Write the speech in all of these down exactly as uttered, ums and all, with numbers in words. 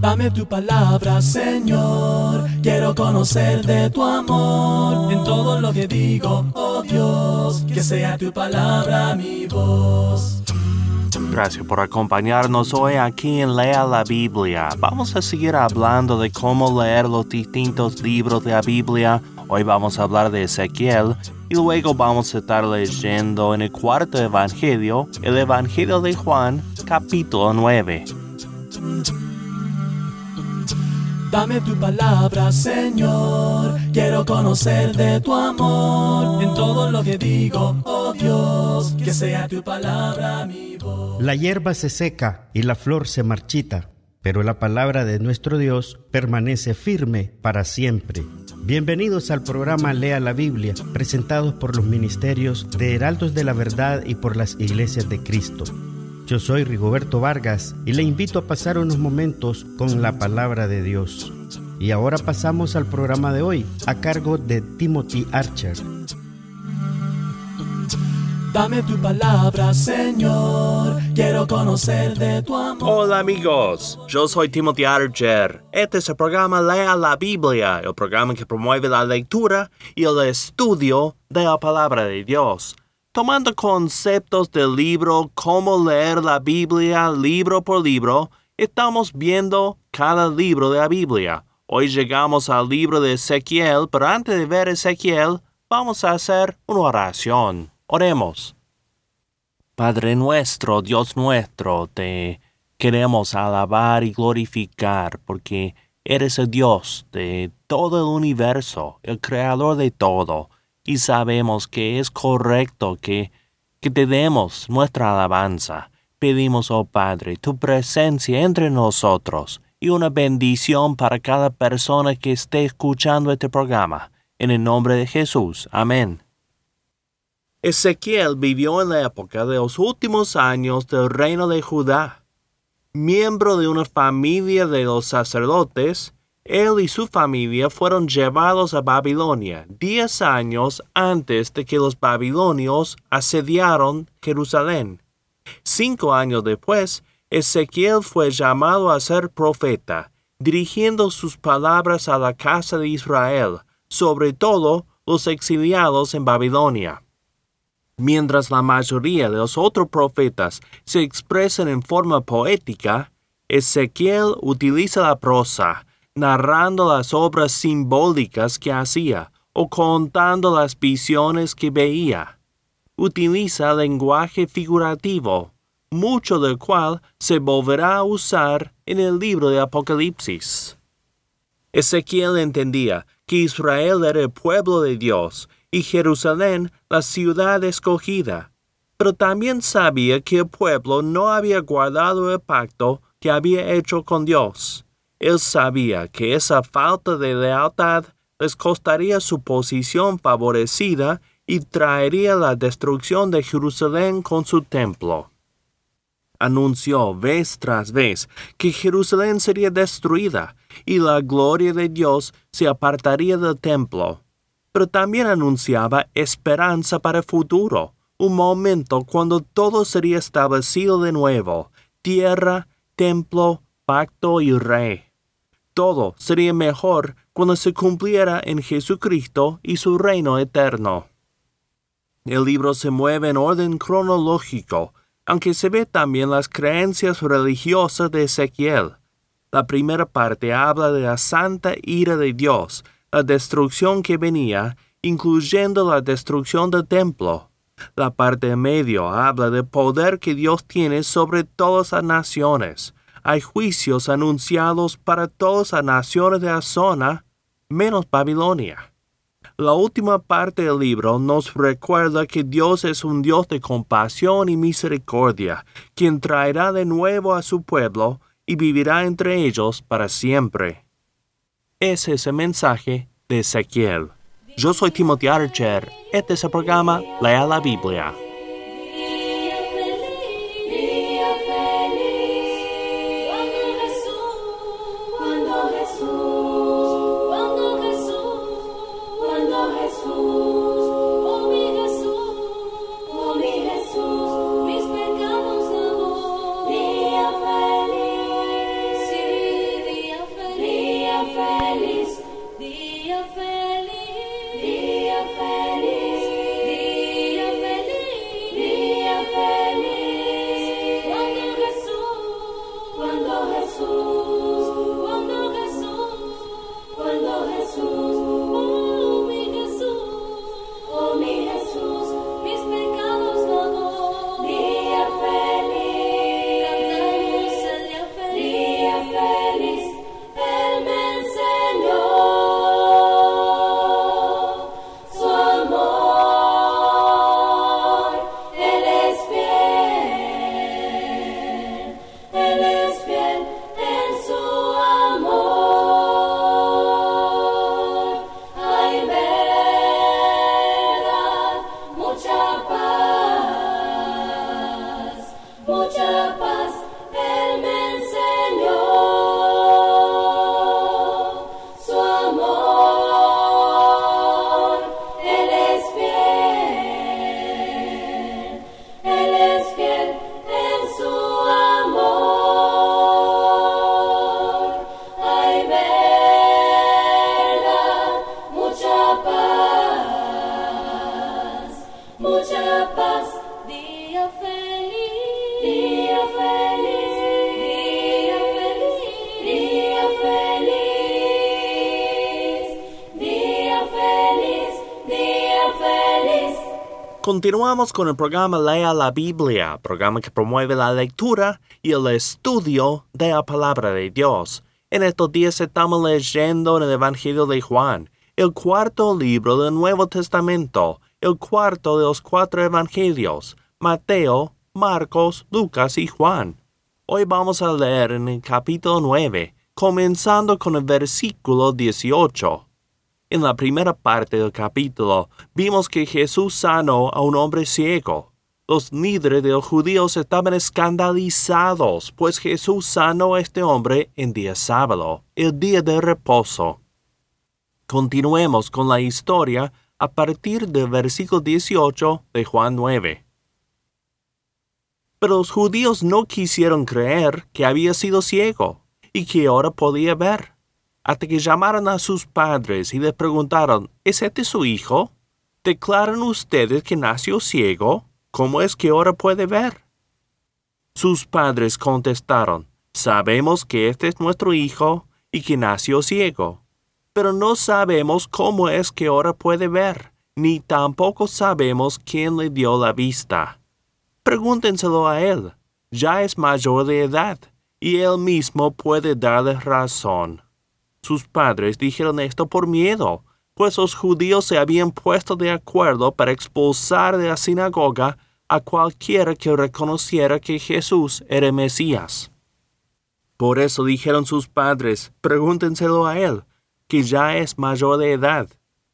Dame tu palabra, Señor. Quiero conocer de tu amor en todo lo que digo, oh Dios. Que sea tu palabra mi voz. Gracias por acompañarnos hoy aquí en Lea la Biblia. Vamos a seguir hablando de cómo leer los distintos libros de la Biblia. Hoy vamos a hablar de Ezequiel y luego vamos a estar leyendo en el cuarto evangelio, el Evangelio de Juan, capítulo nueve. Dame tu palabra, Señor. Quiero conocer de tu amor en todo lo que digo, oh Dios. Que sea tu palabra mi voz. La hierba se seca y la flor se marchita, pero la palabra de nuestro Dios permanece firme para siempre. Bienvenidos al programa Lea la Biblia, presentados por los ministerios de Heraldos de la Verdad y por las Iglesias de Cristo. Yo soy Rigoberto Vargas y le invito a pasar unos momentos con la palabra de Dios. Y ahora pasamos al programa de hoy, a cargo de Timothy Archer. Dame tu palabra, Señor. Quiero conocer de tu amor. Hola amigos, yo soy Timothy Archer. Este es el programa Lea la Biblia, el programa que promueve la lectura y el estudio de la palabra de Dios. Tomando conceptos del libro Cómo leer la Biblia libro por libro, estamos viendo cada libro de la Biblia. Hoy llegamos al libro de Ezequiel, pero antes de ver Ezequiel, vamos a hacer una oración. Oremos. Padre nuestro, Dios nuestro, te queremos alabar y glorificar porque eres el Dios de todo el universo, el creador de todo. Y sabemos que es correcto que, que te demos nuestra alabanza. Pedimos, oh Padre, tu presencia entre nosotros y una bendición para cada persona que esté escuchando este programa. En el nombre de Jesús. Amén. Ezequiel vivió en la época de los últimos años del reino de Judá. Miembro de una familia de los sacerdotes, él y su familia fueron llevados a Babilonia diez años antes de que los babilonios asediaron Jerusalén. Cinco años después, Ezequiel fue llamado a ser profeta, dirigiendo sus palabras a la casa de Israel, sobre todo los exiliados en Babilonia. Mientras la mayoría de los otros profetas se expresan en forma poética, Ezequiel utiliza la prosa, narrando las obras simbólicas que hacía o contando las visiones que veía. Utiliza lenguaje figurativo, mucho del cual se volverá a usar en el libro de Apocalipsis. Ezequiel entendía que Israel era el pueblo de Dios y Jerusalén la ciudad escogida, pero también sabía que el pueblo no había guardado el pacto que había hecho con Dios. Él sabía que esa falta de lealtad les costaría su posición favorecida y traería la destrucción de Jerusalén con su templo. Anunció vez tras vez que Jerusalén sería destruida y la gloria de Dios se apartaría del templo, pero también anunciaba esperanza para el futuro, un momento cuando todo sería establecido de nuevo, tierra, templo, pacto y rey. Todo sería mejor cuando se cumpliera en Jesucristo y su reino eterno. El libro se mueve en orden cronológico, aunque se ve también las creencias religiosas de Ezequiel. La primera parte habla de la santa ira de Dios, la destrucción que venía, incluyendo la destrucción del templo. La parte en medio habla del poder que Dios tiene sobre todas las naciones. Hay juicios anunciados para todas las naciones de la zona, menos Babilonia. La última parte del libro nos recuerda que Dios es un Dios de compasión y misericordia, quien traerá de nuevo a su pueblo y vivirá entre ellos para siempre. Ese es el mensaje de Ezequiel. Yo soy Timothy Archer. Este es el programa Lea la Biblia. feliz, día feliz, día feliz, día feliz, día feliz. Cuando Jesús, cuando Jesús, cuando Jesús, cuando Jesús, oh mi Jesús, oh mi Jesús, mis pecados lavó. Día feliz, cantamos el día feliz, día feliz, Él me enseñó su amor, Él es fiel, Él es fiel en su amor. Hay verdad, mucha paz, mucha paz, Él me enseñó su amor. Él es fiel, Él es fiel en su amor. Hay verdad, mucha paz, mucha paz. Día feliz, día feliz, día feliz, día feliz, día feliz, día feliz. Continuamos con el programa Lea la Biblia, programa que promueve la lectura y el estudio de la palabra de Dios. En estos días estamos leyendo en el Evangelio de Juan, el cuarto libro del Nuevo Testamento, el cuarto de los cuatro evangelios, Mateo, Marcos, Lucas y Juan. Hoy vamos a leer en el capítulo nueve, comenzando con el versículo dieciocho. En la primera parte del capítulo, vimos que Jesús sanó a un hombre ciego. Los líderes de los judíos estaban escandalizados, pues Jesús sanó a este hombre en día sábado, el día de reposo. Continuemos con la historia a partir del versículo dieciocho de Juan nueve. Pero los judíos no quisieron creer que había sido ciego y que ahora podía ver, hasta que llamaron a sus padres y les preguntaron, ¿es este su hijo? ¿Declaran ustedes que nació ciego? ¿Cómo es que ahora puede ver? Sus padres contestaron, sabemos que este es nuestro hijo y que nació ciego, pero no sabemos cómo es que ahora puede ver, ni tampoco sabemos quién le dio la vista. Pregúntenselo a él, ya es mayor de edad, y él mismo puede darles razón. Sus padres dijeron esto por miedo, pues los judíos se habían puesto de acuerdo para expulsar de la sinagoga a cualquiera que reconociera que Jesús era el Mesías. Por eso dijeron sus padres, pregúntenselo a él, que ya es mayor de edad.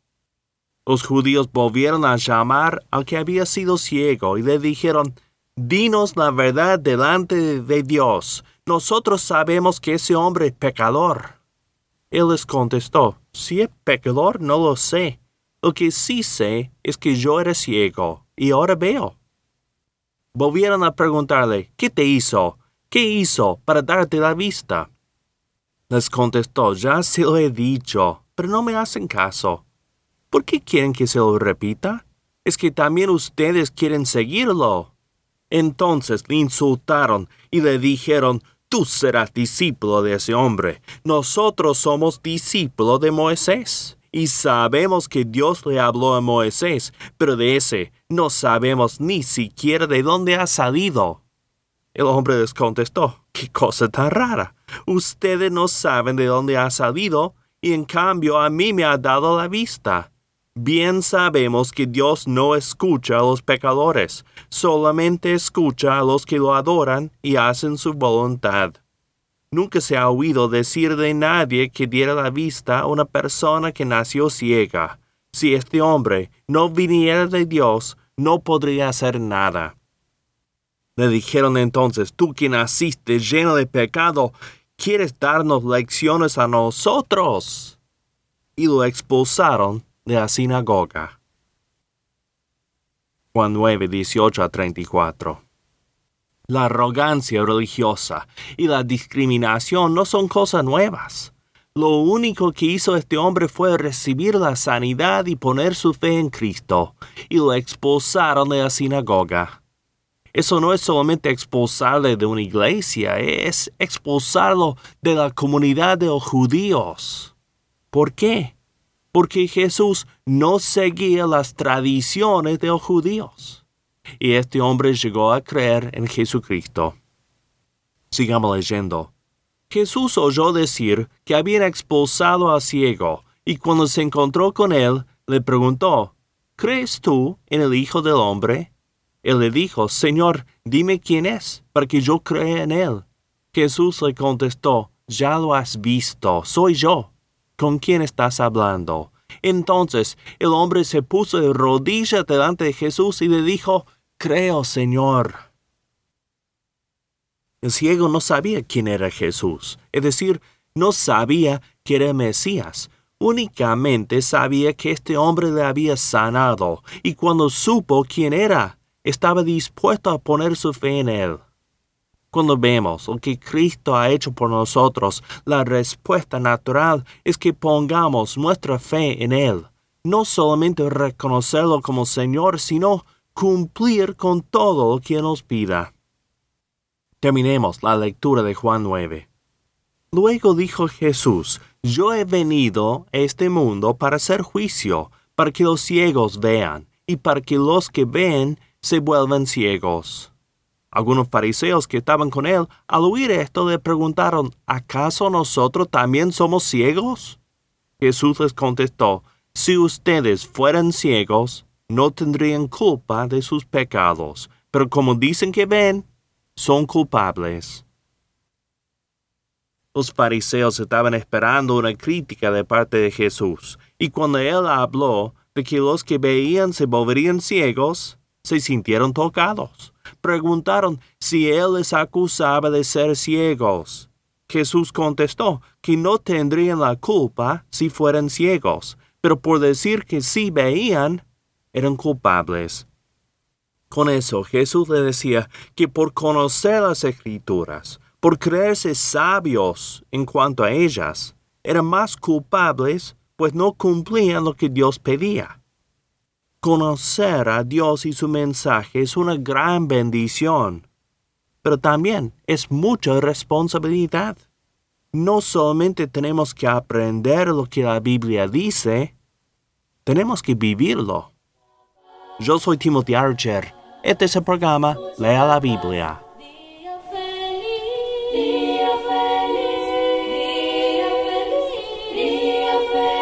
Los judíos volvieron a llamar al que había sido ciego y le dijeron, dinos la verdad delante de Dios. Nosotros sabemos que ese hombre es pecador. Él les contestó, si es pecador no lo sé. Lo que sí sé es que yo era ciego y ahora veo. Volvieron a preguntarle, ¿qué te hizo? ¿Qué hizo para darte la vista? Les contestó, ya se lo he dicho, pero no me hacen caso. ¿Por qué quieren que se lo repita? ¿Es que también ustedes quieren seguirlo? Entonces le insultaron y le dijeron, tú serás discípulo de ese hombre. Nosotros somos discípulos de Moisés. Y sabemos que Dios le habló a Moisés, pero de ese no sabemos ni siquiera de dónde ha salido. El hombre les contestó, ¿qué cosa tan rara? Ustedes no saben de dónde ha salido, y en cambio a mí me ha dado la vista. Bien sabemos que Dios no escucha a los pecadores, solamente escucha a los que lo adoran y hacen su voluntad. Nunca se ha oído decir de nadie que diera la vista a una persona que nació ciega. Si este hombre no viniera de Dios, no podría hacer nada. Le dijeron entonces, tú que naciste lleno de pecado, ¿quieres darnos lecciones a nosotros? Y lo expulsaron de la sinagoga. Juan nueve, dieciocho a treinta y cuatro. La arrogancia religiosa y la discriminación no son cosas nuevas. Lo único que hizo este hombre fue recibir la sanidad y poner su fe en Cristo, y lo expulsaron de la sinagoga. Eso no es solamente expulsarle de una iglesia, es expulsarlo de la comunidad de los judíos. ¿Por qué? Porque Jesús no seguía las tradiciones de los judíos. Y este hombre llegó a creer en Jesucristo. Sigamos leyendo. Jesús oyó decir que habían expulsado al ciego, y cuando se encontró con él, le preguntó, ¿crees tú en el Hijo del Hombre? Él le dijo, Señor, dime quién es, para que yo crea en él. Jesús le contestó, ya lo has visto, soy yo. ¿Con quién estás hablando? Entonces el hombre se puso de rodillas delante de Jesús y le dijo, creo, Señor. El ciego no sabía quién era Jesús, es decir, no sabía que era Mesías. Únicamente sabía que este hombre le había sanado, y cuando supo quién era, estaba dispuesto a poner su fe en él. Cuando vemos lo que Cristo ha hecho por nosotros, la respuesta natural es que pongamos nuestra fe en él. No solamente reconocerlo como Señor, sino cumplir con todo lo que nos pida. Terminemos la lectura de Juan nueve. Luego dijo Jesús, yo he venido a este mundo para hacer juicio, para que los ciegos vean, y para que los que ven se vuelvan ciegos. Algunos fariseos que estaban con él, al oír esto, le preguntaron, ¿acaso nosotros también somos ciegos? Jesús les contestó, si ustedes fueran ciegos, no tendrían culpa de sus pecados, pero como dicen que ven, son culpables. Los fariseos estaban esperando una crítica de parte de Jesús, y cuando él habló de que los que veían se volverían ciegos, se sintieron tocados. Preguntaron si él les acusaba de ser ciegos. Jesús contestó que no tendrían la culpa si fueran ciegos, pero por decir que sí veían, eran culpables. Con eso, Jesús le decía que por conocer las Escrituras, por creerse sabios en cuanto a ellas, eran más culpables, pues no cumplían lo que Dios pedía. Conocer a Dios y su mensaje es una gran bendición, pero también es mucha responsabilidad. No solamente tenemos que aprender lo que la Biblia dice, tenemos que vivirlo. Yo soy Timothy Archer. Este es el programa Lea la Biblia. Día feliz, día feliz, día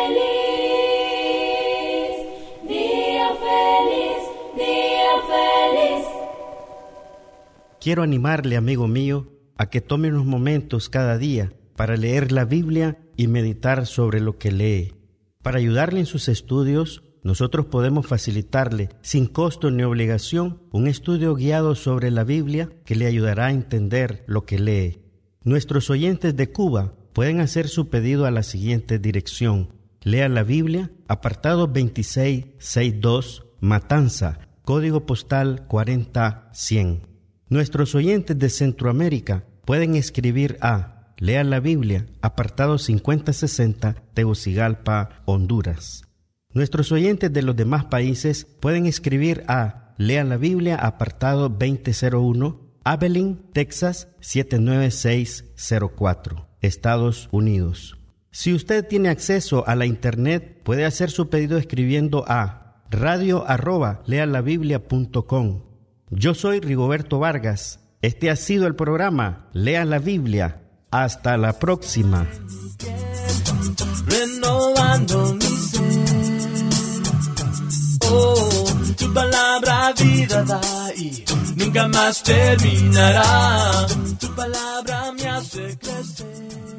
feliz, día feliz, día feliz. Quiero animarle, amigo mío, a que tome unos momentos cada día para leer la Biblia y meditar sobre lo que lee. Para ayudarle en sus estudios, nosotros podemos facilitarle, sin costo ni obligación, un estudio guiado sobre la Biblia que le ayudará a entender lo que lee. Nuestros oyentes de Cuba pueden hacer su pedido a la siguiente dirección. Lea la Biblia, apartado veintiséis sesenta y dos, Matanza, código postal cuarenta cien. Nuestros oyentes de Centroamérica pueden escribir a Lea la Biblia, apartado cincuenta sesenta, Tegucigalpa, Honduras. Nuestros oyentes de los demás países pueden escribir a Lea la Biblia, apartado veinte cero uno, Abilene, Texas siete nueve seis cero cuatro, Estados Unidos. Si usted tiene acceso a la internet, puede hacer su pedido escribiendo a radio arroba lealabiblia punto com. Yo soy Rigoberto Vargas. Este ha sido el programa Lea la Biblia. Hasta la próxima. Renovando mi ser. Oh, tu palabra vida da y nunca más terminará. Tu palabra me hace crecer.